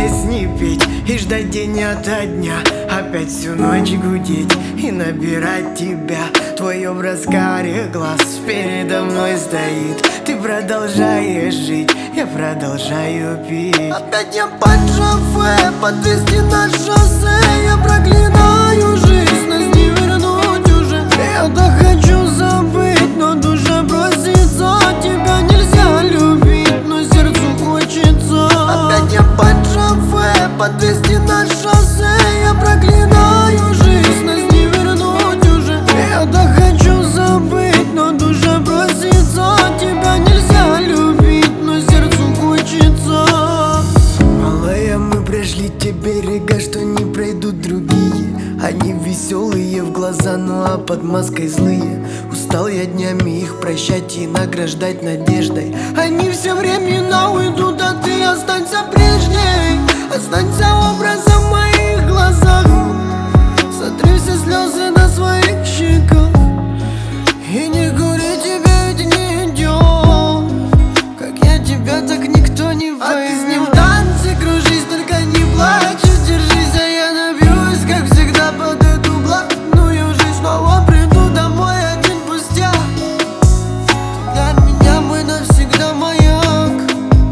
песни петь и ждать день ото дня. Опять всю ночь гудеть и набирать тебя. Твой образ карих глаз передо мной стоит. Ты продолжаешь жить, я продолжаю пить. Опять я под шофе, подвести на шоссе. Я проклинаю жизнь, нас не вернуть уже. Я так хочу забыть, но душа просится. Тебя нельзя любить, но сердцу хочется. Опять я под шофе, подвести на шоссе. Я проклинаю жизнь, нас не вернуть уже. Я так хочу забыть, но душа просится. Тебя нельзя любить, но сердцу хочется. Малая, мы прошли те берега, что не пройдут другие. Они веселые в глаза, ну а под маской злые. Устал я днями их прощать и награждать надеждой. Они все времена уйдут, а ты останься прежней. Останься образом в моих глазах. Сотри все слезы на своих щеках. И не говори, тебе ведь не идет. Как я тебя, так никто не поймет. А ты с ним в танце кружись, только не плачь. Держись, а я набьюсь, как всегда, под эту блатную жизнь. Снова приду домой один пустяк. Для меня мой навсегда маяк.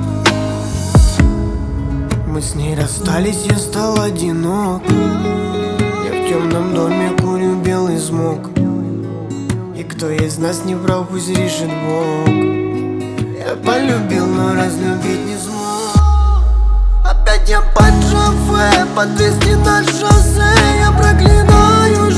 Мы с ней расстались, я стал одинок. Я в темном доме курю белый смог. И кто из нас не прав, пусть решит Бог. Я полюбил, но разлюбить не смог. Опять я под шофе, подвести на шоссе. Я проклинаю